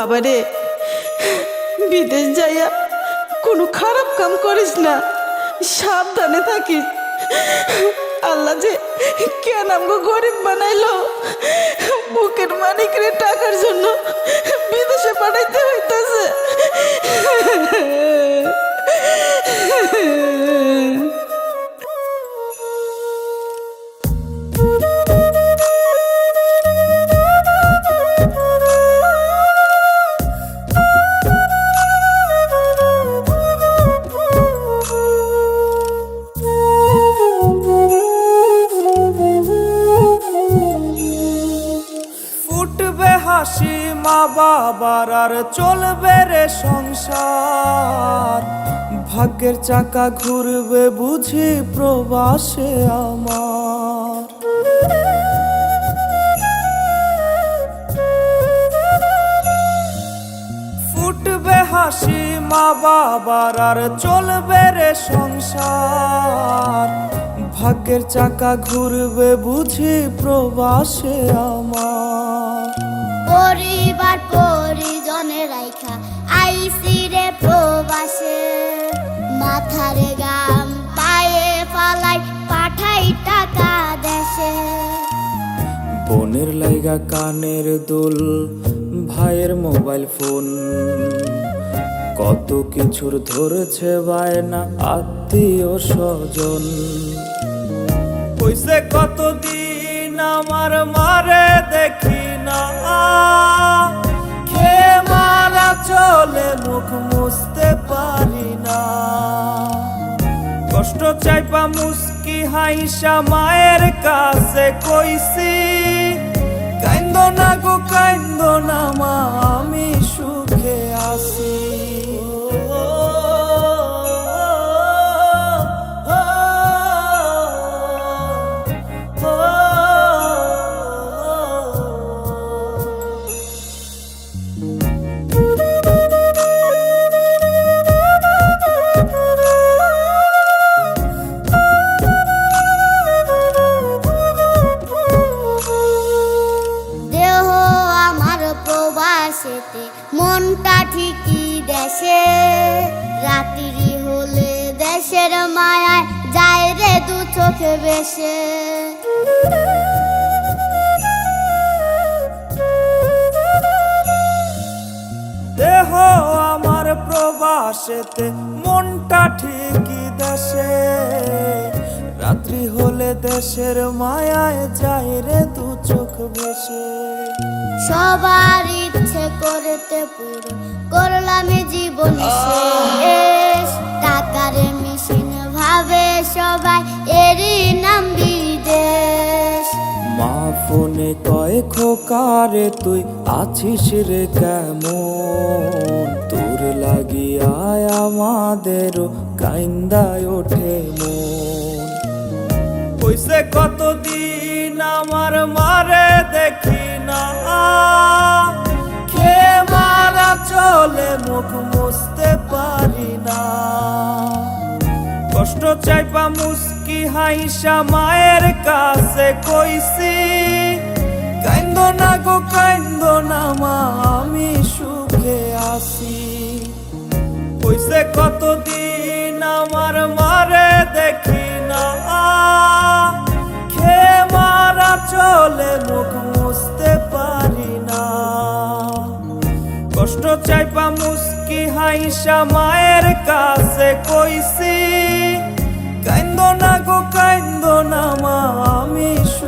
বাবারে, বিদেশ যাইয়া কোনো খারাপ কাম করিস না, সাবধানে থাকিস। আল্লাহ যে কেন আমগো গরিব বানাইলো, বুকের মানিকরে টাকার জন্য বিদেশে পাঠাইতে হইতাছে। ফুটবে হাসি মা বাবার, আর চলবে রে সংসার। ভাগ্যের চাকা ঘুরবে বুঝি প্রবাসে আমার। ফুটবে হাসি মা বাবার, আর চলবে রে সংসার। ভাগ্যের চাকা ঘুরবে বুঝি প্রবাসে আমার। পরিবার পরিজনের রাইখা আইসি রে প্রবাসে, মাথারে গাম পায়ে ফালাই পাঠাই টাকা দেশে। বোনের লাইগা কানের দুল, ভাইয়ের মোবাইল ফোন, কত কিছুর ধরেছে বায়না আত্মীয় স্বজন। হইছে কতদিন আমার মারে দেখি না, খেয়ে মারা চলে মুখ মুছতে পারি না। কষ্ট চাইপা মুস্কি হাইসা মায়ের কাছে কইছি, কাইন্দো না গো কাইন্দো না মা, আমি সুখে আছি। দেহ আমার প্রবাসেতে, মনটা ঠিকই দেশে। রাত্রি হলে দেশের মায়ায় যায় রে দু চোখে বেশে। দেহ আমার প্রবাসেতে, মনটা ঠিকই দেশে। রাত্রি হলে দেশের মায়ায় যায় রে দু চোখ ভেসে। সবার ইচ্ছে করতে পুরো করলাম জীবন শেষ। টাকার মেশিন ভাবে সবাই, এরই নাম বিদেশ। মা ফোনে কয় খোকারে তুই আছিস রে কেমন, তোর লাগিয়ায় আমাদেরও কাইন্দায় ওঠে মন। হইছে কতদিন আমার মারে দেখি না, খেয়ে মারা চলে মুখ মুছতে পারি না। কষ্ট চাইপা মুস্কি হাইসা মায়ের কাছে কইছি, কাইন্দো না গো কাইন্দো না মা, আমি সুখে আছি। হইছে কতদিন আমার মারে দেখি না, খেয়ে মারা চলে মুখ মুছতে পারি না। কষ্ট চাইপা মুস্কি হাইসা মায়ের কাছে কইছি, কাইন্দো না গো কাইন্দো না মা, আমি